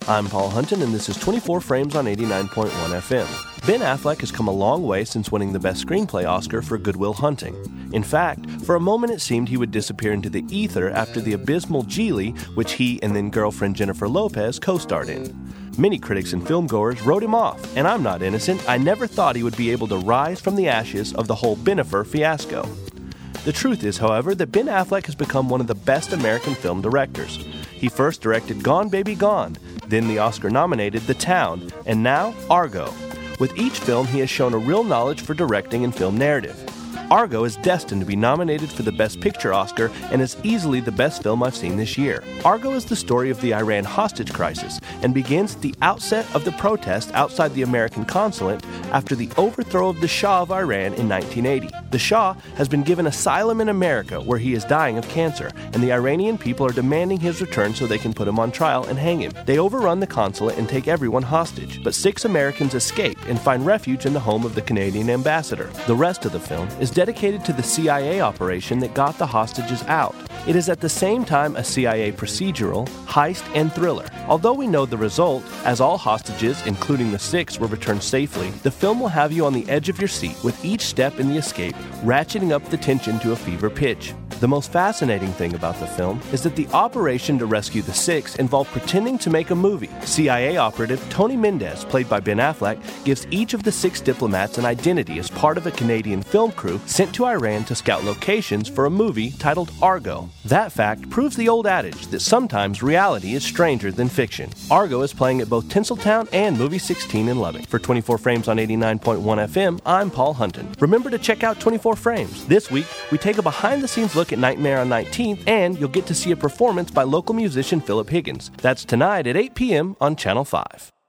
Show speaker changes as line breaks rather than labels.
I'm Paul Hunton, and this is 24 Frames on 89.1 FM. Ben Affleck has come a long way since winning the Best Screenplay Oscar for Good Will Hunting. In fact, for a moment it seemed he would disappear into the ether after the abysmal Geely, which he and then girlfriend Jennifer Lopez co-starred in. Many critics and filmgoers wrote him off, and I'm not innocent. I never thought he would be able to rise from the ashes of the whole Bennifer fiasco. The truth is, however, that Ben Affleck has become one of the best American film directors. He first directed Gone Baby Gone, then the Oscar-nominated The Town, and now Argo. With each film, he has shown a real knowledge for directing and film narrative. Argo is destined to be nominated for the Best Picture Oscar and is easily the best film I've seen this year. Argo is the story of the Iran hostage crisis and begins at the outset of the protest outside the American consulate after the overthrow of the Shah of Iran in 1980. The Shah has been given asylum in America where he is dying of cancer, and the Iranian people are demanding his return so they can put him on trial and hang him. They overrun the consulate and take everyone hostage, but 6 Americans escape and find refuge in the home of the Canadian ambassador. The rest of the film is dedicated to the CIA operation that got the hostages out. It is at the same time a CIA procedural, heist, and thriller. Although we know the result, as all hostages, including the 6, were returned safely, the film will have you on the edge of your seat with each step in the escape, ratcheting up the tension to a fever pitch. The most fascinating thing about the film is that the operation to rescue the 6 involved pretending to make a movie. CIA operative Tony Mendez, played by Ben Affleck, gives each of the 6 diplomats an identity as part of a Canadian film crew sent to Iran to scout locations for a movie titled Argo. That fact proves the old adage that sometimes reality is stranger than fiction. Argo is playing at both Tinseltown and Movie 16 in Lubbock. For 24 Frames on 89.1 FM, I'm Paul Hunton. Remember to check out 24 Frames. This week, we take a behind-the-scenes look at Nightmare on 19th, and you'll get to see a performance by local musician Philip Higgins. That's tonight at 8 p.m. on Channel 5.